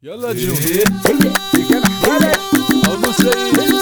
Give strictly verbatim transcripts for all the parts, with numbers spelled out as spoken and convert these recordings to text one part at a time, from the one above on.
يلا جون ابو سعيد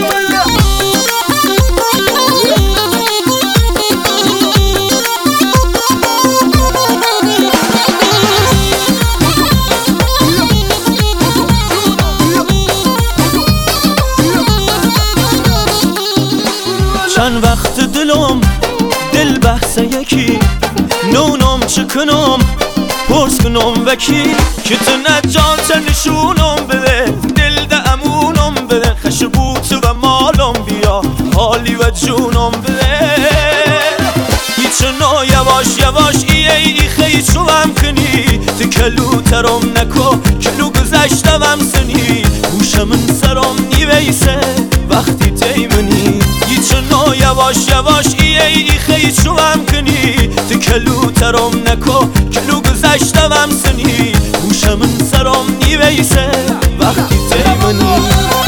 چند وقت دلم دل بحث یکی نونم چکنم پرس کنم وکی که تو نجات نشونم بده دل ده امونم بده خشبوت و مالم بیا حالی و جونم بده هیچنا یواش یواش ای ای خیلی چوام کنی تو کلو ترم نکو کلو گذشتم سنی گوشم سرم نیویسه وقتی تیمنی هیچنا یواش یواش ای ای خیلی چوام کنی تو کلو ترم نکو کلو گذشتم سنی گوشم سرم نیویسه وقتی تیمنی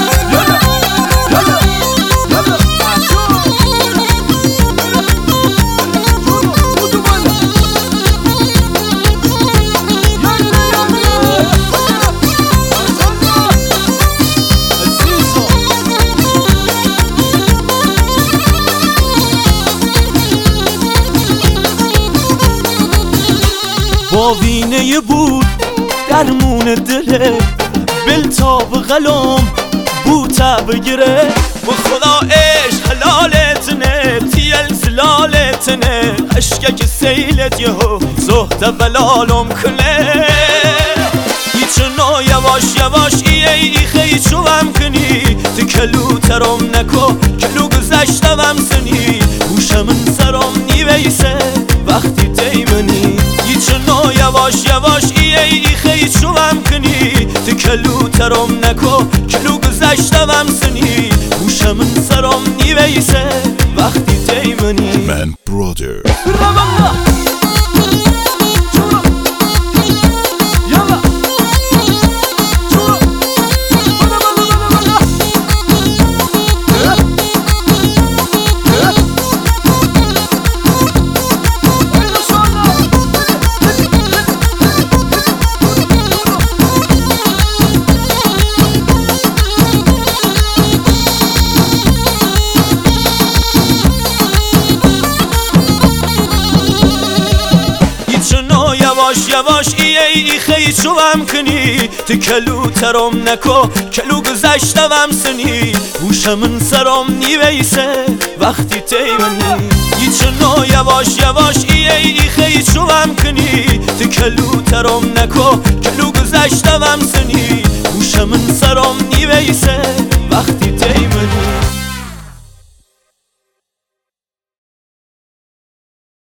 با وینه بود درمون دله بلتاب غلام بوتا بگیره و خدا عشق حلالتنه تیل زلالتنه عشقه سیلت یهو زهده بلالم کنه هیچنا یواش یواش ای ای خیلی چوام کنی تو کلو ترم نکو کلو گذشتم سنی گوشم سرم نیویسه وقتی تیمنی هیچنا یواش یواش ای ای خیلی چوام کنی تو کلو ترم نکو کلو گذشتم سنی گوشم سرم نیویسه وقتی تیمنی من برادر یواش یواش ای ای خیلی چوام کنی تو کلو ترم نکو کلو گذشتم سنی گوشم سرم نیویسه وقتی تیمنی هیچنا یواش یواش ای ای خیلی چوام کنی تو کلو ترم نکو کلو گذشتم سنی